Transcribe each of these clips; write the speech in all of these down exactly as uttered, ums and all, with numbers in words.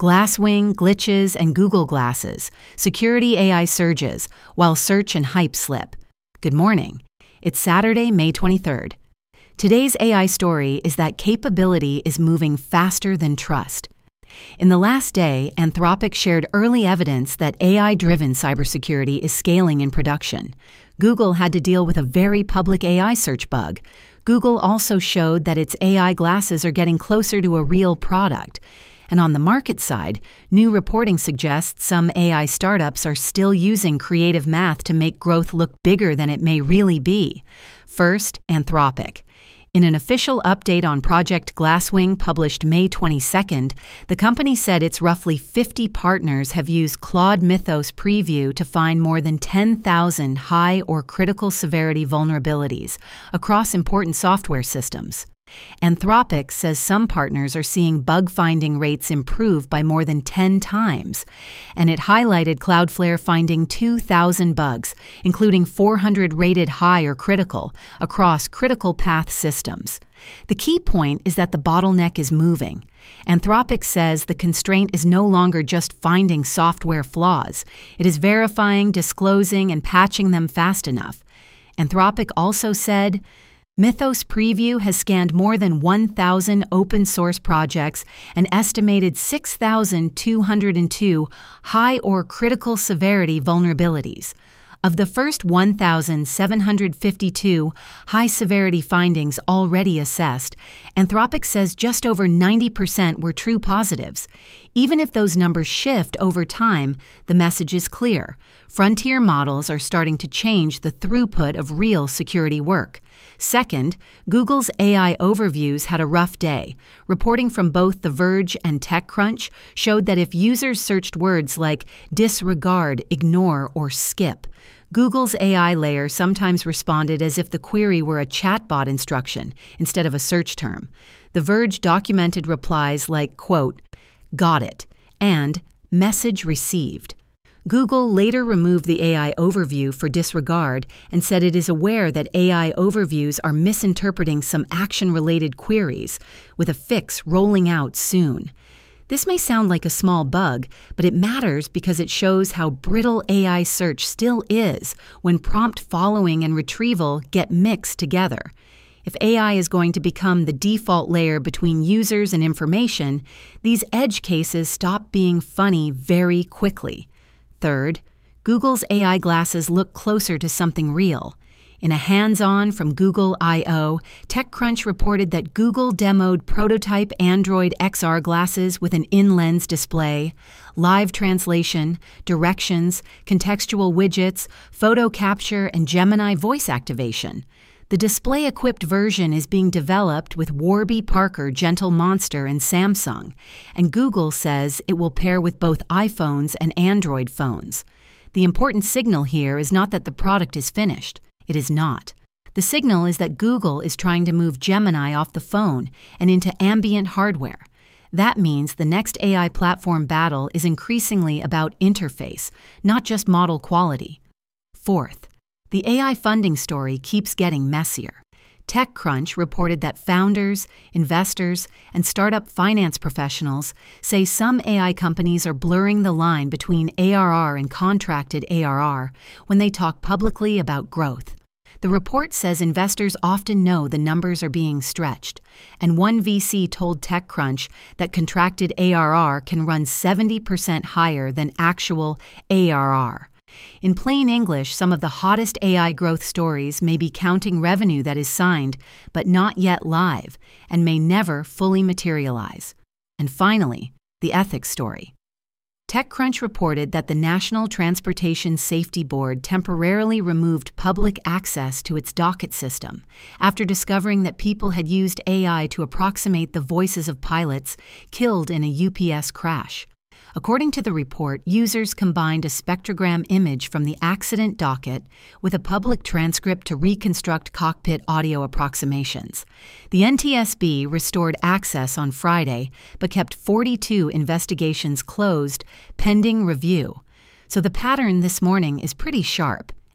Glasswing, glitches, and Google Glasses. Security A I surges, while search and hype slip. Good morning. It's Saturday, May twenty-third. Today's A I story is that capability is moving faster than trust. In the last day, Anthropic shared early evidence that A I-driven cybersecurity is scaling in production. Google had to deal with a very public A I search bug. Google also showed that its A I glasses are getting closer to a real product. And on the market side, new reporting suggests some A I startups are still using creative math to make growth look bigger than it may really be. First, Anthropic. In an official update on Project Glasswing published May twenty-second, the company said its roughly fifty partners have used Claude Mythos Preview to find more than ten thousand high or critical severity vulnerabilities across important software systems. Anthropic says some partners are seeing bug-finding rates improve by more than ten times, and it highlighted Cloudflare finding two thousand bugs, including four hundred rated high or critical, across critical path systems. The key point is that the bottleneck is moving. Anthropic says the constraint is no longer just finding software flaws. It is verifying, disclosing, and patching them fast enough. Anthropic also said, Mythos Preview has scanned more than one thousand open-source projects and estimated six thousand two hundred two high or critical severity vulnerabilities. Of the first one thousand seven hundred fifty-two high-severity findings already assessed, Anthropic says just over ninety percent were true positives. Even if those numbers shift over time, the message is clear. Frontier models are starting to change the throughput of real security work. Second, Google's A I overviews had a rough day. Reporting from both The Verge and TechCrunch showed that if users searched words like disregard, ignore, or skip, Google's A I layer sometimes responded as if the query were a chatbot instruction instead of a search term. The Verge documented replies like, quote, got it, and message received. Google later removed the A I overview for disregard and said it is aware that A I overviews are misinterpreting some action-related queries, with a fix rolling out soon. This may sound like a small bug, but it matters because it shows how brittle A I search still is when prompt following and retrieval get mixed together. If A I is going to become the default layer between users and information, these edge cases stop being funny very quickly. Third, Google's A I glasses look closer to something real. In a hands-on from Google I O, TechCrunch reported that Google demoed prototype Android X R glasses with an in-lens display, live translation, directions, contextual widgets, photo capture, and Gemini voice activation. The display-equipped version is being developed with Warby Parker Gentle Monster and Samsung, and Google says it will pair with both iPhones and Android phones. The important signal here is not that the product is finished. It is not. The signal is that Google is trying to move Gemini off the phone and into ambient hardware. That means the next A I platform battle is increasingly about interface, not just model quality. Fourth, the A I funding story keeps getting messier. TechCrunch reported that founders, investors, and startup finance professionals say some A I companies are blurring the line between A R R and contracted A R R when they talk publicly about growth. The report says investors often know the numbers are being stretched, and one V C told TechCrunch that contracted A R R can run seventy percent higher than actual A R R. In plain English, some of the hottest A I growth stories may be counting revenue that is signed but not yet live and may never fully materialize. And finally, the ethics story. TechCrunch reported that the National Transportation Safety Board temporarily removed public access to its docket system after discovering that people had used A I to approximate the voices of pilots killed in a U P S crash. According to the report, users combined a spectrogram image from the accident docket with a public transcript to reconstruct cockpit audio approximations. The N T S B restored access on Friday, but kept forty-two investigations closed, pending review. So the pattern this morning is pretty sharp.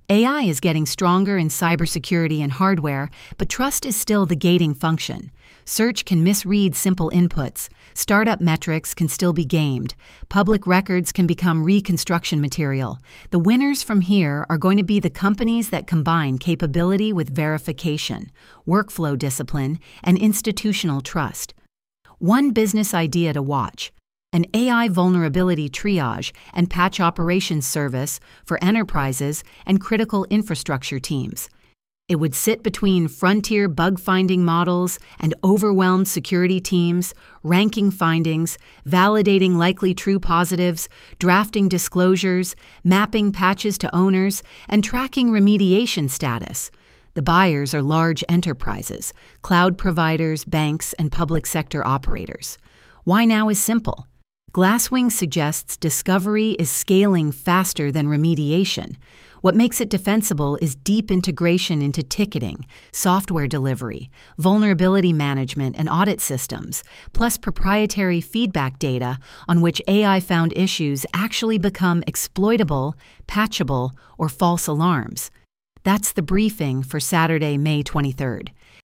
A I is getting stronger in cybersecurity and hardware, but trust is still the gating function. Search can misread simple inputs. Startup metrics can still be gamed. Public records can become reconstruction material. The winners from here are going to be the companies that combine capability with verification, workflow discipline, and institutional trust. One business idea to watch: an A I vulnerability triage and patch operations service for enterprises and critical infrastructure teams. It would sit between frontier bug-finding models and overwhelmed security teams, ranking findings, validating likely true positives, drafting disclosures, mapping patches to owners, and tracking remediation status. The buyers are large enterprises, cloud providers, banks, and public sector operators. Why now is simple. Glasswing suggests discovery is scaling faster than remediation. What makes it defensible is deep integration into ticketing, software delivery, vulnerability management, and audit systems, plus proprietary feedback data on which A I-found issues actually become exploitable, patchable, or false alarms. That's the briefing for Saturday, May twenty-third.